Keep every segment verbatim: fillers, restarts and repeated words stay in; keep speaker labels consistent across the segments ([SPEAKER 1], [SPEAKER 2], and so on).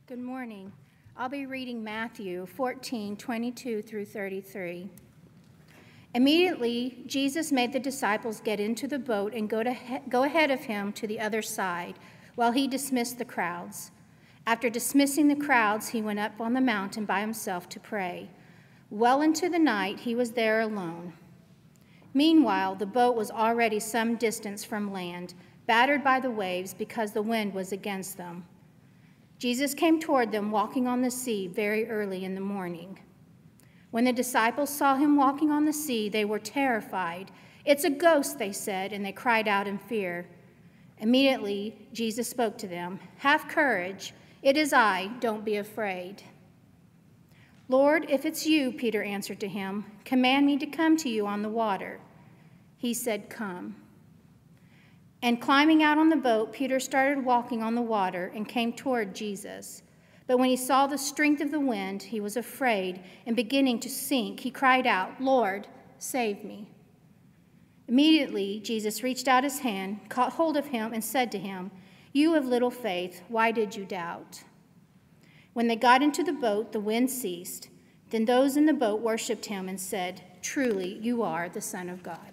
[SPEAKER 1] Good morning. I'll be reading Matthew fourteen, twenty-two through thirty-three. Immediately, Jesus made the disciples get into the boat and go, to he- go ahead of him to the other side while he dismissed the crowds. After dismissing the crowds, he went up on the mountain by himself to pray. Well into the night, he was there alone. Meanwhile, the boat was already some distance from land, battered by the waves because the wind was against them. Jesus came toward them walking on the sea very early in the morning. When the disciples saw him walking on the sea, they were terrified. "It's a ghost," they said, and they cried out in fear. Immediately, Jesus spoke to them. "Have courage. It is I. Don't be afraid." "Lord, if it's you," Peter answered to him, "command me to come to you on the water." He said, "Come." And climbing out on the boat, Peter started walking on the water and came toward Jesus. But when he saw the strength of the wind, he was afraid, and beginning to sink, he cried out, "Lord, save me." Immediately, Jesus reached out his hand, caught hold of him, and said to him, "You of little faith, why did you doubt?" When they got into the boat, the wind ceased. Then those in the boat worshipped him and said, "Truly, you are the Son of God."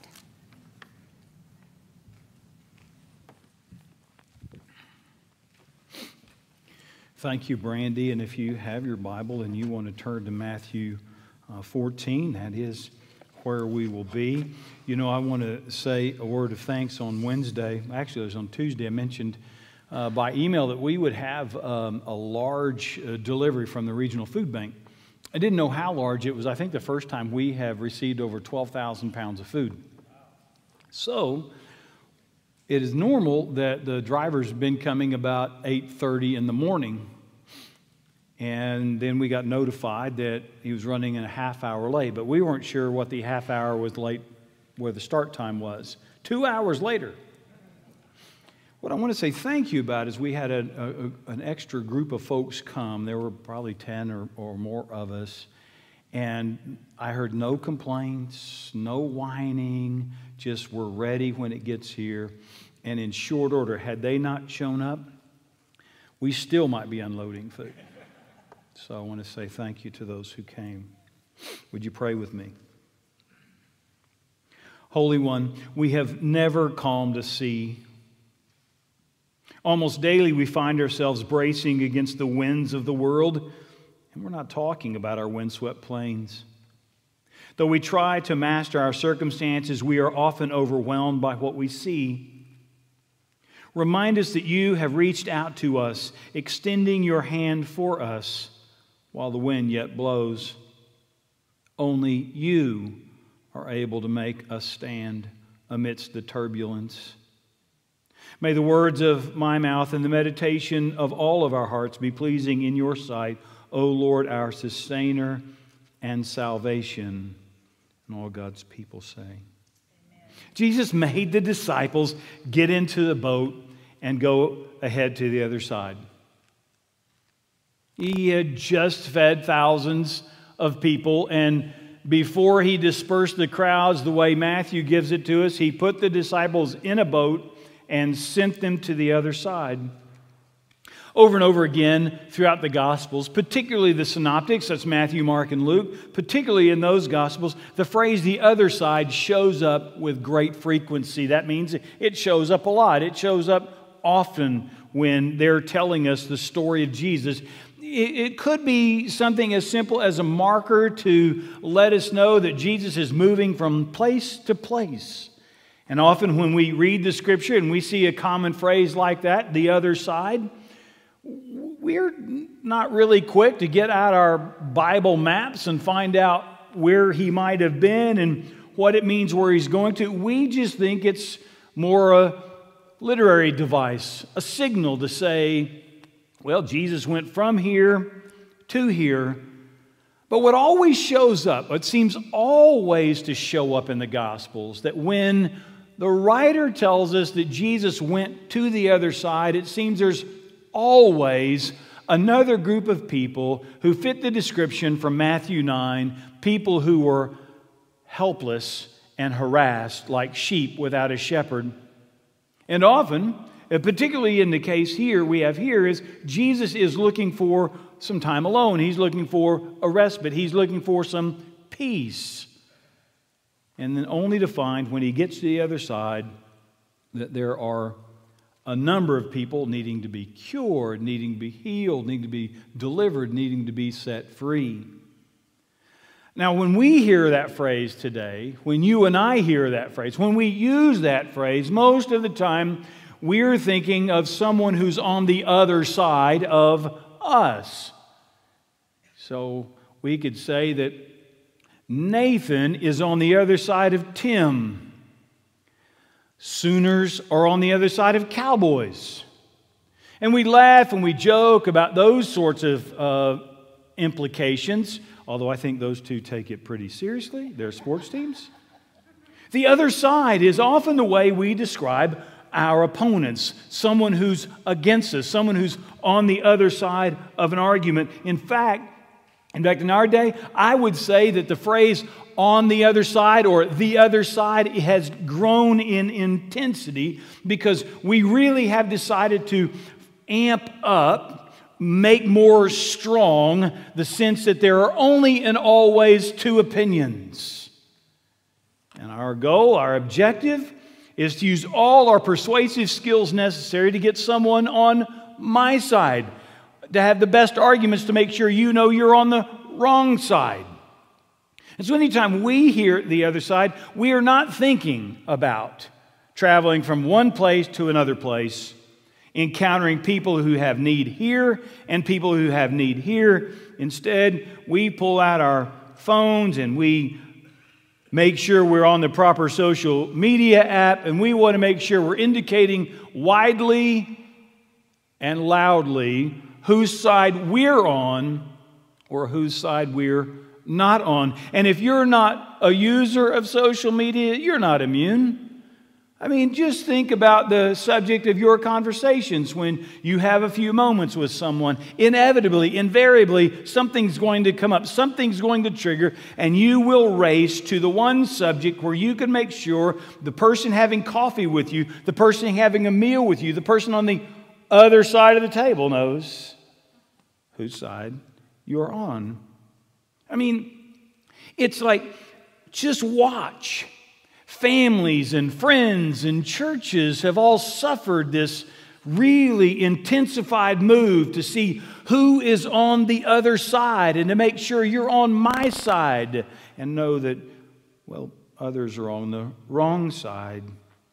[SPEAKER 2] Thank you, Brandy. And if you have your Bible and you want to turn to Matthew uh, fourteen, that is where we will be. You know, I want to say a word of thanks on Wednesday. Actually, it was on Tuesday. I mentioned uh, by email that we would have um, a large uh, delivery from the Regional Food Bank. I didn't know how large it was. I think the first time we have received over twelve thousand pounds of food. So it is normal that the driver's been coming about eight thirty in the morning. And then we got notified that he was running a half hour late, but we weren't sure what the half hour was late, where the start time was. Two hours later. What I want to say thank you about is we had a, a, an extra group of folks come. There were probably ten or, or more of us. And I heard no complaints, no whining, just we're ready when it gets here. And in short order, had they not shown up, we still might be unloading food. So I want to say thank you to those who came. Would you pray with me? Holy One, we have never calmed a sea. Almost daily we find ourselves bracing against the winds of the world, and we're not talking about our windswept plains. Though we try to master our circumstances, we are often overwhelmed by what we see. Remind us that you have reached out to us, extending your hand for us while the wind yet blows. Only you are able to make us stand amidst the turbulence. May the words of my mouth and the meditation of all of our hearts be pleasing in your sight, O Lord, our sustainer and salvation. And all God's people say, Amen. Jesus made the disciples get into the boat and go ahead to the other side. He had just fed thousands of people, and before he dispersed the crowds the way Matthew gives it to us, he put the disciples in a boat and sent them to the other side. Over and over again throughout the Gospels, particularly the Synoptics, that's Matthew, Mark, and Luke, particularly in those Gospels, the phrase "the other side" shows up with great frequency. That means it shows up a lot. It shows up often when they're telling us the story of Jesus. It could be something as simple as a marker to let us know that Jesus is moving from place to place. And often when we read the Scripture and we see a common phrase like that, "the other side," we're not really quick to get out our Bible maps and find out where he might have been and what it means where he's going to. We just think it's more a literary device, a signal to say, well, Jesus went from here to here. But what always shows up, it seems always to show up in the Gospels, that when the writer tells us that Jesus went to the other side, it seems there's always another group of people who fit the description from Matthew nine, people who were helpless and harassed like sheep without a shepherd. And often, particularly in the case here we have here, is Jesus is looking for some time alone. He's looking for a respite. He's looking for some peace. And then only to find when he gets to the other side that there are a number of people needing to be cured, needing to be healed, needing to be delivered, needing to be set free. Now, when we hear that phrase today, when you and I hear that phrase, when we use that phrase, most of the time we're thinking of someone who's on the other side of us. So we could say that Nathan is on the other side of Tim. Sooners are on the other side of Cowboys. And we laugh and we joke about those sorts of uh, implications, although I think those two take it pretty seriously. They're sports teams. The other side is often the way we describe our opponents, someone who's against us, someone who's on the other side of an argument. In fact, in fact, in our day, I would say that the phrase on the other side or the other side has grown in intensity because we really have decided to amp up, make more strong the sense that there are only and always two opinions. And our goal, our objective, is to use all our persuasive skills necessary to get someone on my side, to have the best arguments to make sure you know you're on the wrong side. And so anytime we hear the other side, we are not thinking about traveling from one place to another place, encountering people who have need here and people who have need here. Instead, we pull out our phones and we make sure we're on the proper social media app, and we want to make sure we're indicating widely and loudly whose side we're on or whose side we're not on. And if you're not a user of social media, you're not immune. I mean, just think about the subject of your conversations when you have a few moments with someone. Inevitably, invariably, something's going to come up, something's going to trigger, and you will race to the one subject where you can make sure the person having coffee with you, the person having a meal with you, the person on the other side of the table knows whose side you're on. I mean, it's like, just watch. Families and friends and churches have all suffered this really intensified move to see who is on the other side and to make sure you're on my side and know that, well, others are on the wrong side.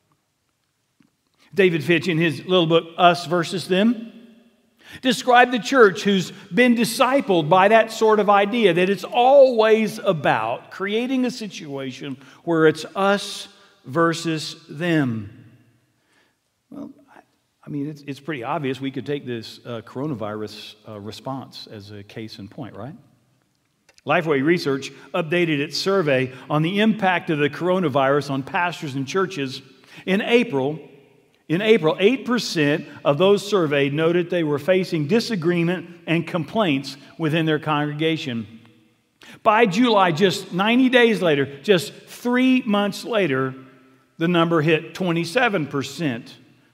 [SPEAKER 2] David Fitch, in his little book, Us Versus Them, described the church who's been discipled by that sort of idea, that it's always about creating a situation where it's us versus them. Well, I mean, it's, it's pretty obvious we could take this uh, coronavirus uh, response as a case in point, right? Lifeway Research updated its survey on the impact of the coronavirus on pastors and churches. In April, In April, eight percent of those surveyed noted they were facing disagreement and complaints within their congregation. By July, just ninety days later, just three months later, the number hit twenty-seven percent.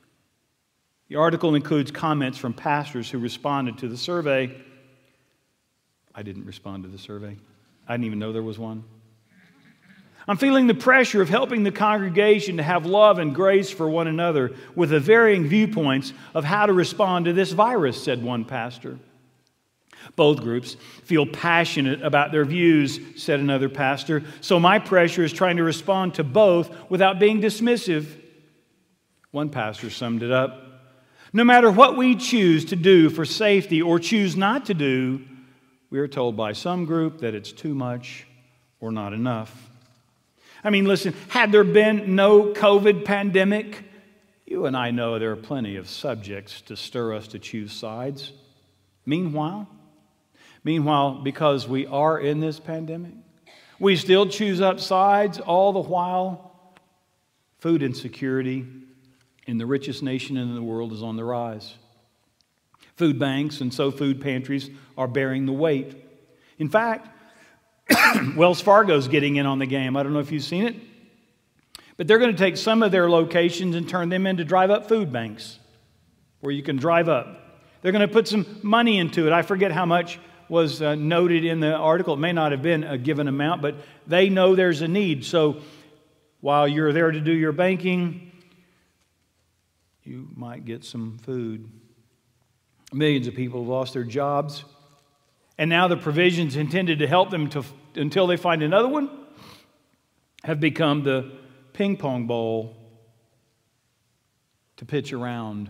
[SPEAKER 2] The article includes comments from pastors who responded to the survey. I didn't respond to the survey. I didn't even know there was one. I'm feeling the pressure of helping the congregation to have love and grace for one another with the varying viewpoints of how to respond to this virus, said one pastor. Both groups feel passionate about their views, said another pastor, so my pressure is trying to respond to both without being dismissive. One pastor summed it up. No matter what we choose to do for safety or choose not to do, we are told by some group that it's too much or not enough. I mean, listen, had there been no COVID pandemic, you and I know there are plenty of subjects to stir us to choose sides. Meanwhile, meanwhile, because we are in this pandemic, we still choose up sides, all the while food insecurity in the richest nation in the world is on the rise. Food banks and so food pantries are bearing the weight. In fact, Wells Fargo's getting in on the game. I don't know if you've seen it, but they're going to take some of their locations and turn them into drive-up food banks. where you can drive up. They're going to put some money into it. I forget how much was uh, noted in the article. It may not have been a given amount, but they know there's a need. So while you're there to do your banking, you might get some food. Millions of people have lost their jobs. And now the provisions intended to help them to, until they find another one have become the ping pong ball to pitch around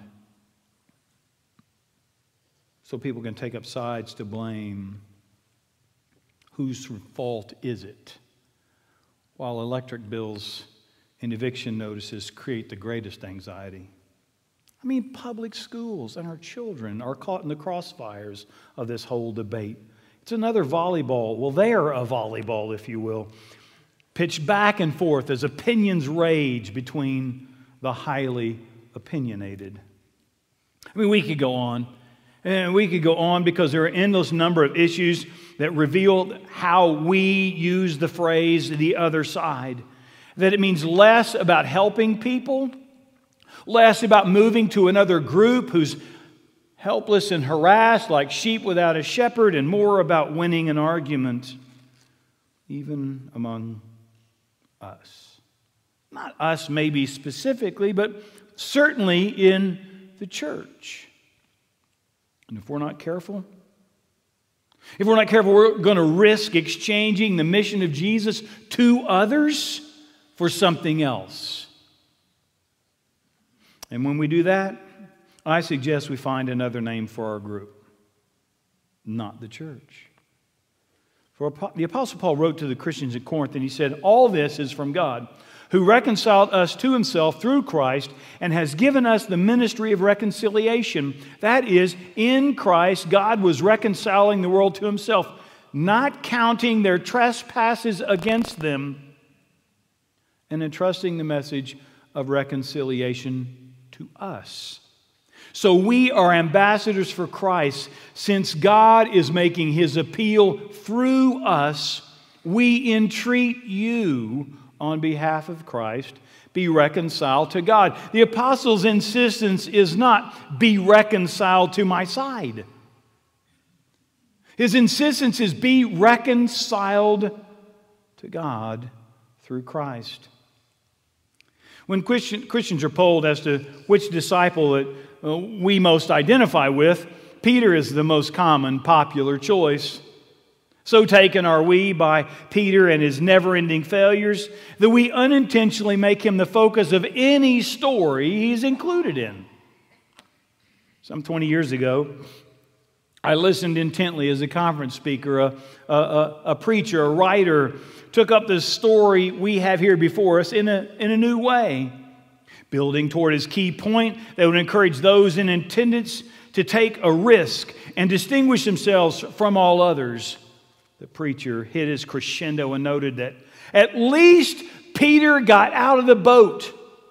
[SPEAKER 2] so people can take up sides to blame. Whose fault is it? While electric bills and eviction notices create the greatest anxiety. I mean, public schools and our children are caught in the crossfires of this whole debate. It's another volleyball. Well, they are a volleyball, if you will, pitched back and forth as opinions rage between the highly opinionated. I mean, we could go on. And we could go on because there are an endless number of issues that reveal how we use the phrase the other side. That it means less about helping people, less about moving to another group who's helpless and harassed like sheep without a shepherd, and more about winning an argument, even among us. Not us maybe specifically, but certainly in the church. And if we're not careful, if we're not careful, we're going to risk exchanging the mission of Jesus to others for something else. And when we do that, I suggest we find another name for our group. Not the church. For the Apostle Paul wrote to the Christians at Corinth, and he said, all this is from God, who reconciled us to himself through Christ and has given us the ministry of reconciliation. That is, in Christ, God was reconciling the world to himself, not counting their trespasses against them, and entrusting the message of reconciliation to us. So we are ambassadors for Christ. Since God is making his appeal through us, we entreat you on behalf of Christ, be reconciled to God. The apostle's insistence is not be reconciled to my side. His insistence is be reconciled to God through Christ. When Christian, Christians are polled as to which disciple that uh, we most identify with, Peter is the most common, popular choice. So taken are we by Peter and his never-ending failures that we unintentionally make him the focus of any story he's included in. Some twenty years ago, I listened intently as a conference speaker. A, a, a, a preacher, a writer, took up the story we have here before us in a, in a new way, building toward his key point that would encourage those in attendance to take a risk and distinguish themselves from all others. The preacher hit his crescendo and noted that at least Peter got out of the boat.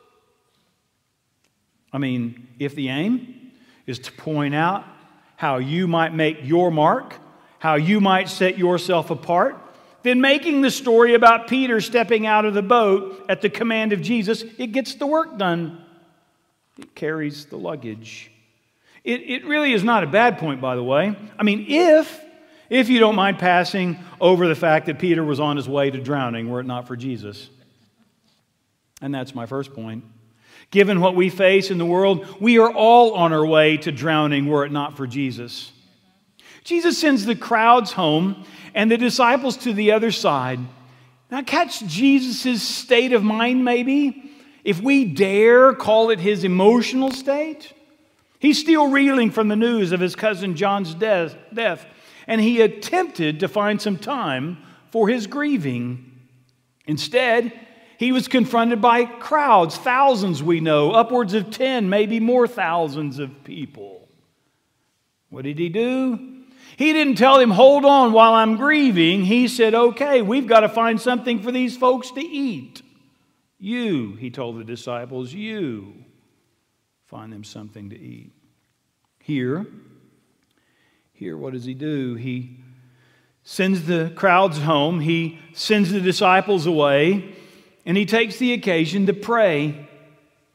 [SPEAKER 2] I mean, if the aim is to point out how you might make your mark, how you might set yourself apart, then making the story about Peter stepping out of the boat at the command of Jesus, it gets the work done. It carries the luggage. It, it really is not a bad point, by the way. I mean, if... If you don't mind passing over the fact that Peter was on his way to drowning were it not for Jesus. And that's my first point. Given what we face in the world, we are all on our way to drowning were it not for Jesus. Jesus sends the crowds home and the disciples to the other side. Now catch Jesus' state of mind maybe, if we dare call it his emotional state. He's still reeling from the news of his cousin John's death. death. And he attempted to find some time for his grieving. Instead, he was confronted by crowds, thousands we know, upwards of ten, maybe more thousands of people. What did he do? He didn't tell him, hold on while I'm grieving. He said, okay, we've got to find something for these folks to eat. You, he told the disciples, you find them something to eat. Here, Here, what does he do? He sends the crowds home. He sends the disciples away. And he takes the occasion to pray.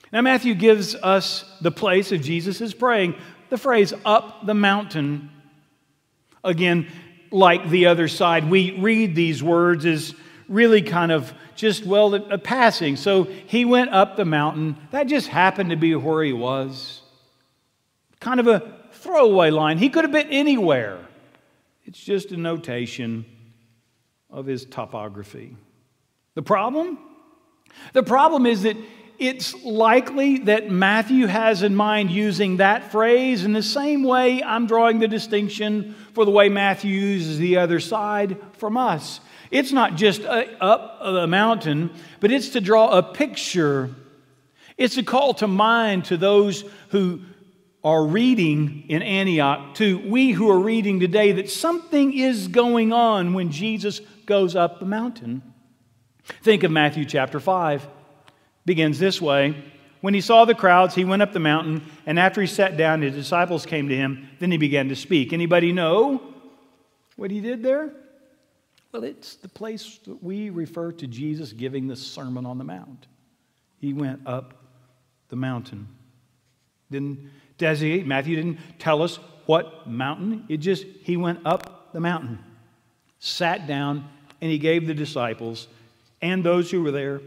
[SPEAKER 2] Now, Matthew gives us the place of Jesus' praying. The phrase, up the mountain. Again, like the other side, we read these words as really kind of just, well, a passing. So he went up the mountain. That just happened to be where he was. Kind of a throwaway line. He could have been anywhere. It's just a notation of his topography. The problem? The problem is that it's likely that Matthew has in mind using that phrase in the same way I'm drawing the distinction for the way Matthew uses the other side from us. It's not just up the mountain, but it's to draw a picture. It's a call to mind to those who are reading in Antioch, to we who are reading today, that something is going on when Jesus goes up the mountain. Think of Matthew chapter five. Begins this way. When he saw the crowds, he went up the mountain, and after he sat down, his disciples came to him. Then he began to speak. Anybody know what he did there? Well, it's the place that we refer to Jesus giving the Sermon on the Mount. He went up the mountain. Didn't designate, Matthew didn't tell us what mountain. It just, he went up the mountain, sat down, and he gave the disciples and those who were there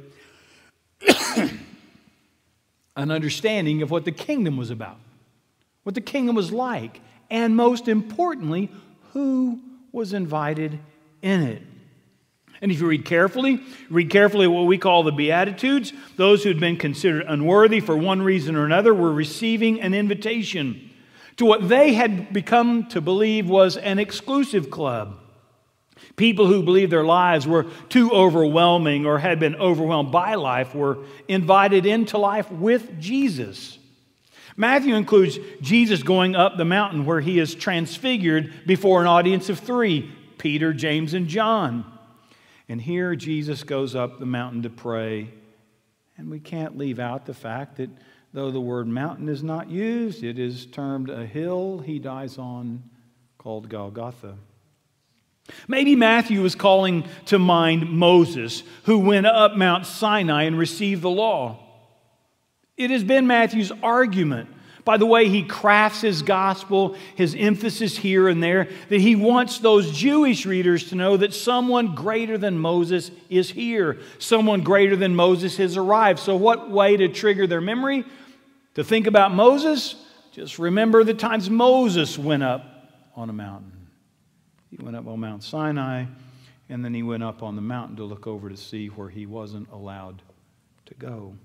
[SPEAKER 2] an understanding of what the kingdom was about, what the kingdom was like, and most importantly, who was invited in it. And if you read carefully, read carefully what we call the Beatitudes, those who had been considered unworthy for one reason or another were receiving an invitation to what they had become to believe was an exclusive club. People who believed their lives were too overwhelming or had been overwhelmed by life were invited into life with Jesus. Matthew includes Jesus going up the mountain where he is transfigured before an audience of three, Peter, James, and John. And here Jesus goes up the mountain to pray. And we can't leave out the fact that though the word mountain is not used, it is termed a hill he dies on called Golgotha. Maybe Matthew was calling to mind Moses, who went up Mount Sinai and received the law. It has been Matthew's argument, by the way he crafts his gospel, his emphasis here and there, that he wants those Jewish readers to know that someone greater than Moses is here. Someone greater than Moses has arrived. So what way to trigger their memory? To think about Moses? Just remember the times Moses went up on a mountain. He went up on Mount Sinai, and then he went up on the mountain to look over to see where he wasn't allowed to go.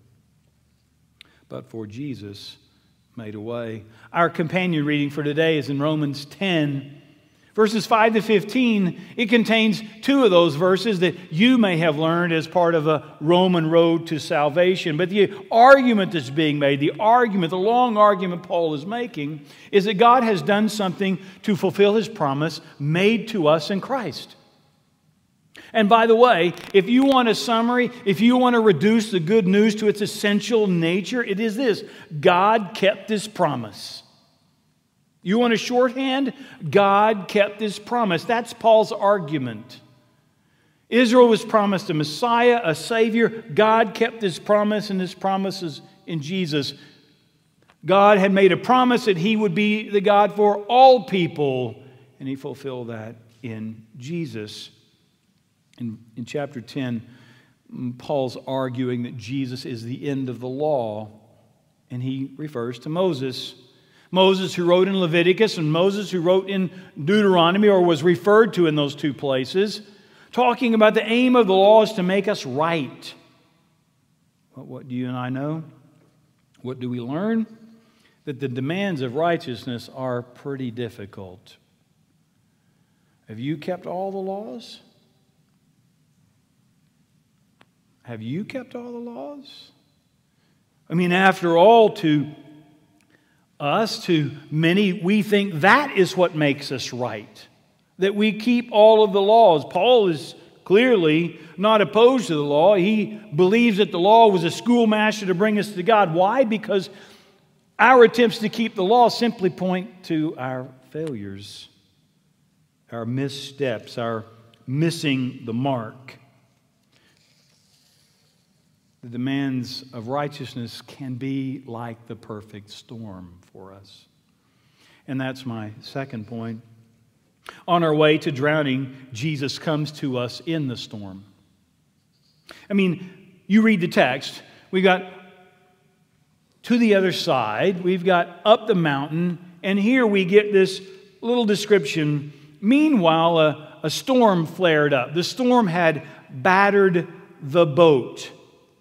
[SPEAKER 2] But for Jesus made a way. Our companion reading for today is in Romans ten, verses five to fifteen. It contains two of those verses that you may have learned as part of a Roman road to salvation. But the argument that's being made, the argument, the long argument Paul is making, is that God has done something to fulfill His promise made to us in Christ. And by the way, if you want a summary, if you want to reduce the good news to its essential nature, it is this: God kept His promise. You want a shorthand? God kept His promise. That's Paul's argument. Israel was promised a Messiah, a Savior. God kept His promise, and His promises in Jesus. God had made a promise that He would be the God for all people, and He fulfilled that in Jesus. In, in chapter ten, Paul's arguing that Jesus is the end of the law, and he refers to Moses. Moses who wrote in Leviticus and Moses who wrote in Deuteronomy, or was referred to in those two places, talking about the aim of the law is to make us right. But what do you and I know? What do we learn? That the demands of righteousness are pretty difficult. Have you kept all the laws? Have you kept all the laws? I mean, after all, to us, to many, we think that is what makes us right, that we keep all of the laws. Paul is clearly not opposed to the law. He believes that the law was a schoolmaster to bring us to God. Why? Because our attempts to keep the law simply point to our failures, our missteps, our missing the mark. the demands of righteousness can be like the perfect storm for us. And that's my second point. On our way to drowning, Jesus comes to us in the storm. I mean, you read the text. We've got to the other side. We've got up the mountain. And here we get this little description. Meanwhile, a, a storm flared up. The storm had battered the boat.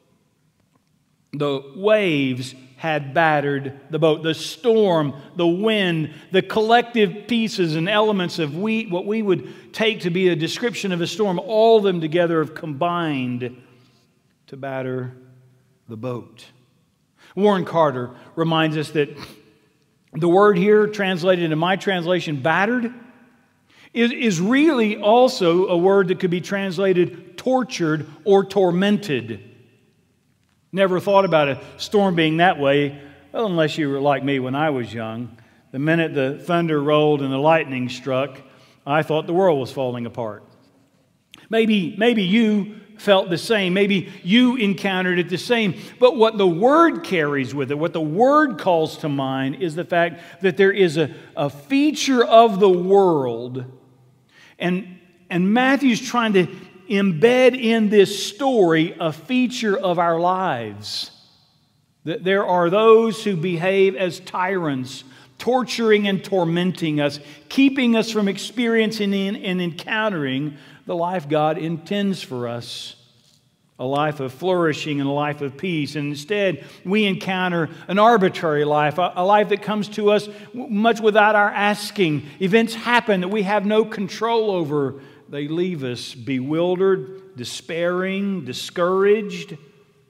[SPEAKER 2] The waves had battered the boat. The storm, the wind, the collective pieces and elements of we, what we would take to be a description of a storm, all of them together have combined to batter the boat. Warren Carter reminds us that the word here, translated in my translation, battered, is, is really also a word that could be translated tortured or tormented. Never thought about a storm being that way, well, unless you were like me when I was young. The minute the thunder rolled and the lightning struck, I thought the world was falling apart. Maybe, maybe you felt the same. Maybe you encountered it the same. But what the Word carries with it, what the Word calls to mind, is the fact that there is a, a feature of the world, and, and Matthew's trying to embed in this story a feature of our lives. That there are those who behave as tyrants, torturing and tormenting us, keeping us from experiencing and encountering the life God intends for us, a life of flourishing and a life of peace. And instead, we encounter an arbitrary life, a life that comes to us much without our asking. Events happen that we have no control over. They leave us bewildered, despairing, discouraged.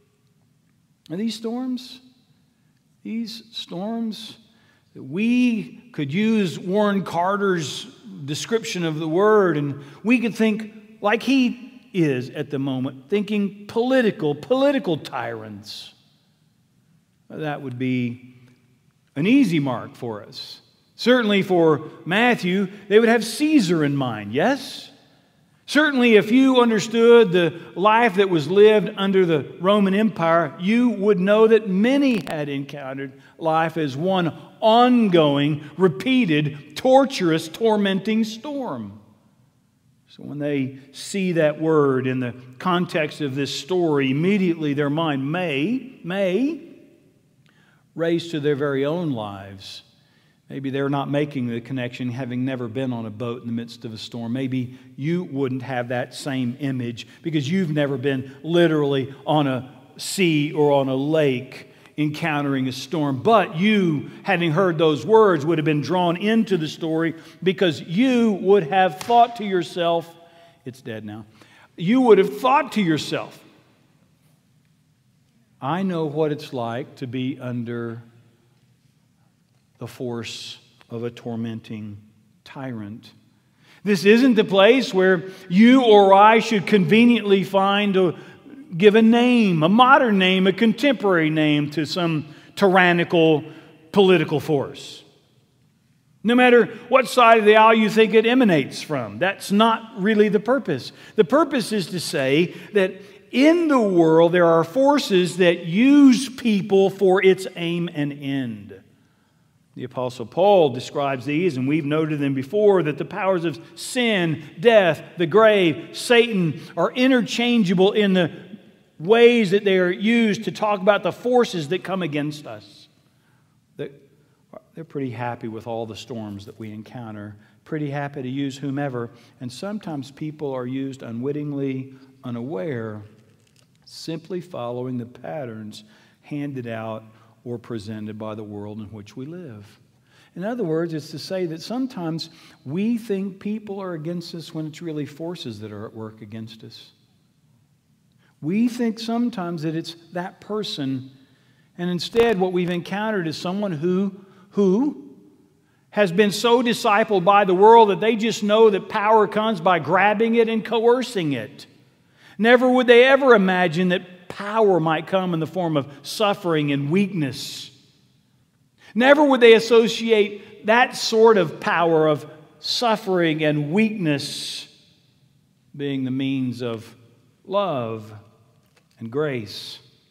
[SPEAKER 2] And these storms, these storms, we could use Warren Carter's description of the word, and we could think like he is at the moment, thinking political, political tyrants. That would be an easy mark for us. Certainly for Matthew, they would have Caesar in mind, yes? Certainly if you understood the life that was lived under the Roman Empire, you would know that many had encountered life as one ongoing, repeated, torturous, tormenting storm. So when they see that word in the context of this story, immediately their mind may, may race to their very own lives. Maybe they're not making the connection, having never been on a boat in the midst of a storm. Maybe you wouldn't have that same image because you've never been literally on a sea or on a lake encountering a storm. But you, having heard those words, would have been drawn into the story because you would have thought to yourself, it's dead now, you would have thought to yourself, I know what it's like to be under the force of a tormenting tyrant. This isn't the place where you or I should conveniently find a give a name, a modern name, a contemporary name to some tyrannical political force. No matter what side of the aisle you think it emanates from, that's not really the purpose. The purpose is to say that in the world there are forces that use people for its aim and end. The Apostle Paul describes these, and we've noted them before, that the powers of sin, death, the grave, Satan are interchangeable in the ways that they are used to talk about the forces that come against us. They're pretty happy with all the storms that we encounter, pretty happy to use whomever, and sometimes people are used unwittingly, unaware, simply following the patterns handed out or presented by the world in which we live. In other words, it's to say that sometimes we think people are against us when it's really forces that are at work against us. We think sometimes that it's that person, and instead what we've encountered is someone who, who has been so discipled by the world that they just know that power comes by grabbing it and coercing it. Never would they ever imagine that power might come in the form of suffering and weakness. Never would they associate that sort of power of suffering and weakness being the means of love and grace.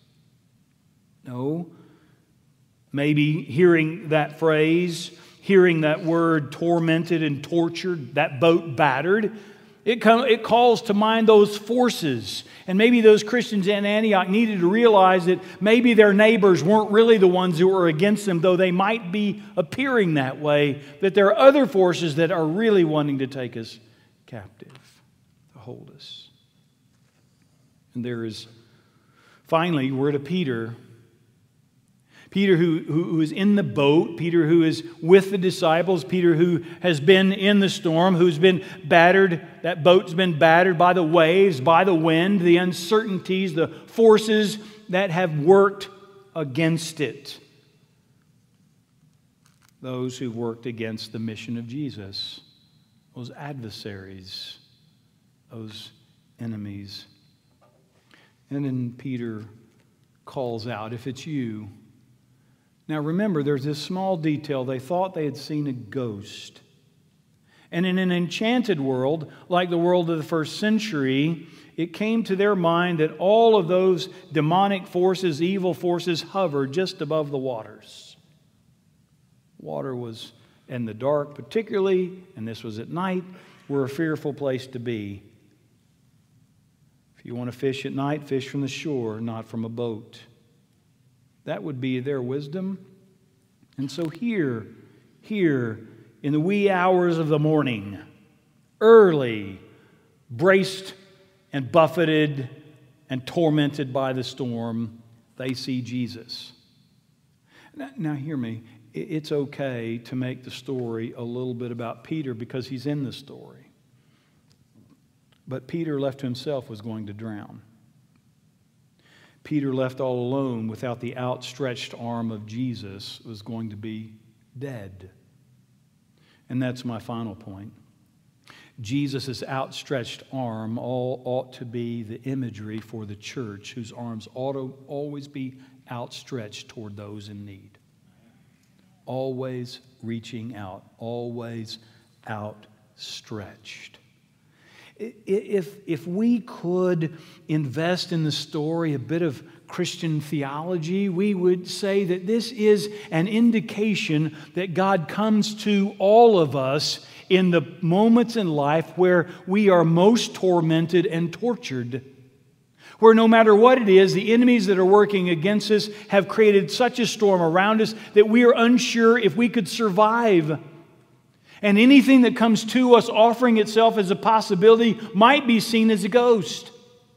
[SPEAKER 2] No. Maybe hearing that phrase, hearing that word tormented and tortured, that boat battered, it, come, it calls to mind those forces. And maybe those Christians in Antioch needed to realize that maybe their neighbors weren't really the ones who were against them, though they might be appearing that way, that there are other forces that are really wanting to take us captive, to hold us. And there is, finally, we're to Peter. Peter who, who, who is in the boat, Peter who is with the disciples, Peter who has been in the storm, who's been battered, that boat's been battered by the waves, by the wind, the uncertainties, the forces that have worked against it. Those who worked against the mission of Jesus, those adversaries, those enemies. And then Peter calls out, if it's you. Now remember, there's this small detail. They thought they had seen a ghost. And in an enchanted world, like the world of the first century, it came to their mind that all of those demonic forces, evil forces, hovered just above the waters. Water was, in the dark particularly, and this was at night, were a fearful place to be. If you want to fish at night, fish from the shore, not from a boat. That would be their wisdom. And so here, here, in the wee hours of the morning, early, braced and buffeted and tormented by the storm, they see Jesus. Now, now hear me. It's okay to make the story a little bit about Peter because he's in the story. But Peter, left to himself, was going to drown. Peter, left all alone without the outstretched arm of Jesus, was going to be dead. And that's my final point. Jesus' outstretched arm all ought to be the imagery for the church, whose arms ought to always be outstretched toward those in need. Always reaching out, always outstretched. If, if we could invest in the story a bit of Christian theology, we would say that this is an indication that God comes to all of us in the moments in life where we are most tormented and tortured. Where no matter what it is, the enemies that are working against us have created such a storm around us that we are unsure if we could survive. And anything that comes to us offering itself as a possibility might be seen as a ghost.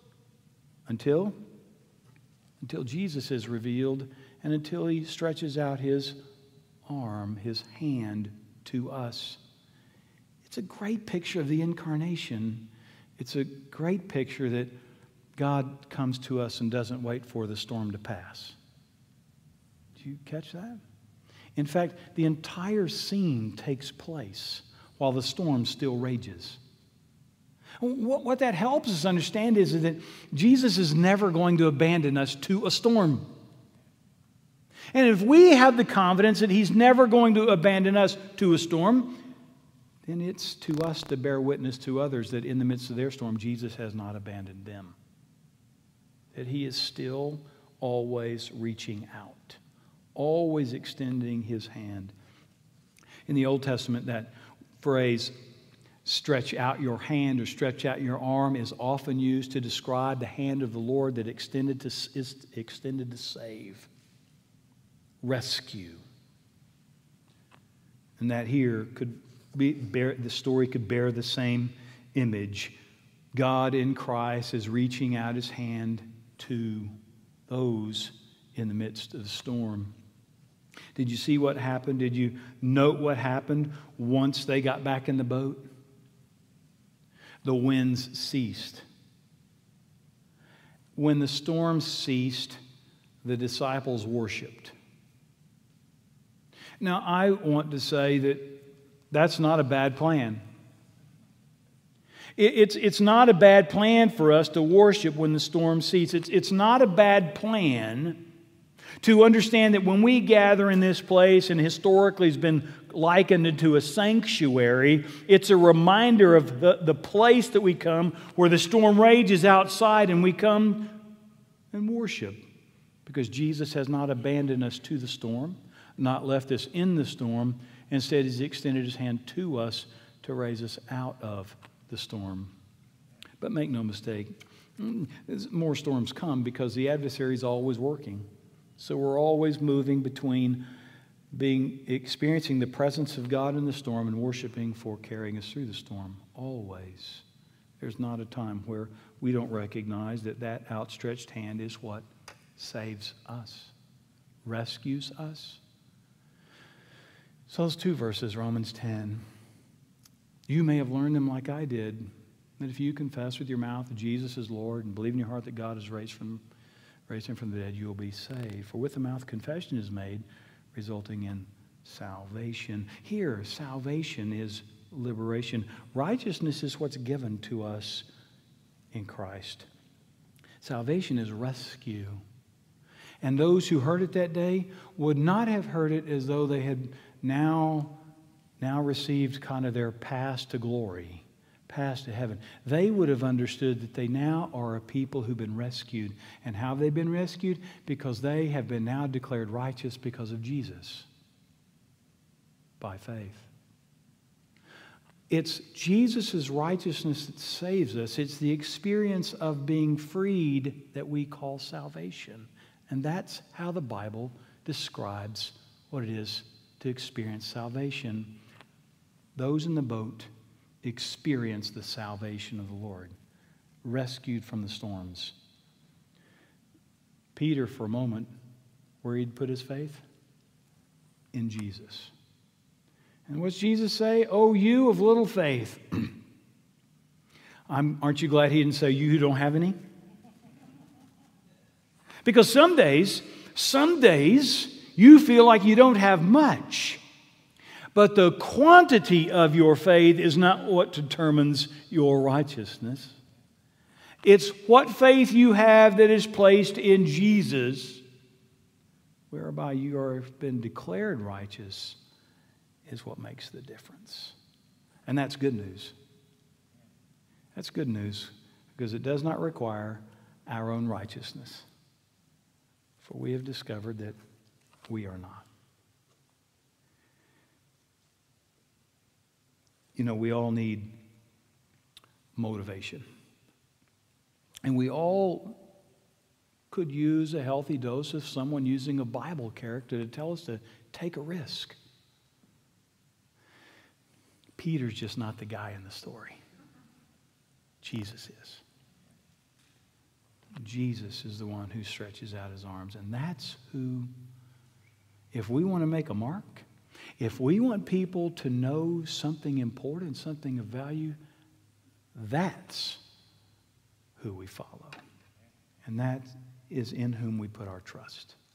[SPEAKER 2] Until, until Jesus is revealed and until He stretches out His arm, His hand to us. It's a great picture of the incarnation. It's a great picture that God comes to us and doesn't wait for the storm to pass. Do you catch that? In fact, the entire scene takes place while the storm still rages. What that helps us understand is that Jesus is never going to abandon us to a storm. And if we have the confidence that He's never going to abandon us to a storm, then it's to us to bear witness to others that in the midst of their storm, Jesus has not abandoned them. That He is still always reaching out. Always extending His hand. In the Old Testament, that phrase, stretch out your hand or stretch out your arm, is often used to describe the hand of the Lord that extended to, is extended to save, rescue. And that here could be, bear, the story could bear the same image. God in Christ is reaching out His hand to those in the midst of the storm. Did you see what happened? Did you note what happened once they got back in the boat? The winds ceased. When the storm ceased, the disciples worshiped. Now, I want to say that that's not a bad plan. It's, it's not a bad plan for us to worship when the storm ceases. It's, it's not a bad plan to understand that when we gather in this place, and historically has been likened to a sanctuary, it's a reminder of the, the place that we come where the storm rages outside and we come and worship because Jesus has not abandoned us to the storm, not left us in the storm. Instead, He's extended His hand to us to raise us out of the storm. But make no mistake, more storms come because the adversary is always working. So we're always moving between being experiencing the presence of God in the storm and worshiping for carrying us through the storm. Always. There's not a time where we don't recognize that that outstretched hand is what saves us, rescues us. So those two verses, Romans ten. You may have learned them like I did, that if you confess with your mouth that Jesus is Lord and believe in your heart that God has raised from raised him from the dead, you will be saved. For with the mouth confession is made, resulting in salvation. Here, salvation is liberation. Righteousness is what's given to us in Christ. Salvation is rescue. And those who heard it that day would not have heard it as though they had now, now received kind of their pass to glory, pass to heaven. They would have understood that they now are a people who've been rescued. And how have they been rescued? Because they have been now declared righteous because of Jesus. By faith. It's Jesus' righteousness that saves us. It's the experience of being freed that we call salvation. And that's how the Bible describes what it is to experience salvation. Those in the boat experience the salvation of the Lord, rescued from the storms. Peter, for a moment, where he'd put his faith? In Jesus. And what's Jesus say? Oh, you of little faith. I'm, aren't you glad he didn't say, you who don't have any? Because some days, some days, you feel like you don't have much. But the quantity of your faith is not what determines your righteousness. It's what faith you have that is placed in Jesus, whereby you have been declared righteous, is what makes the difference. And that's good news. That's good news because it does not require our own righteousness. For we have discovered that we are not. You know, we all need motivation. And we all could use a healthy dose of someone using a Bible character to tell us to take a risk. Peter's just not the guy in the story. Jesus is. Jesus is the one who stretches out his arms. And that's who, if we want to make a mark, if we want people to know something important, something of value, that's who we follow. And that is in whom we put our trust.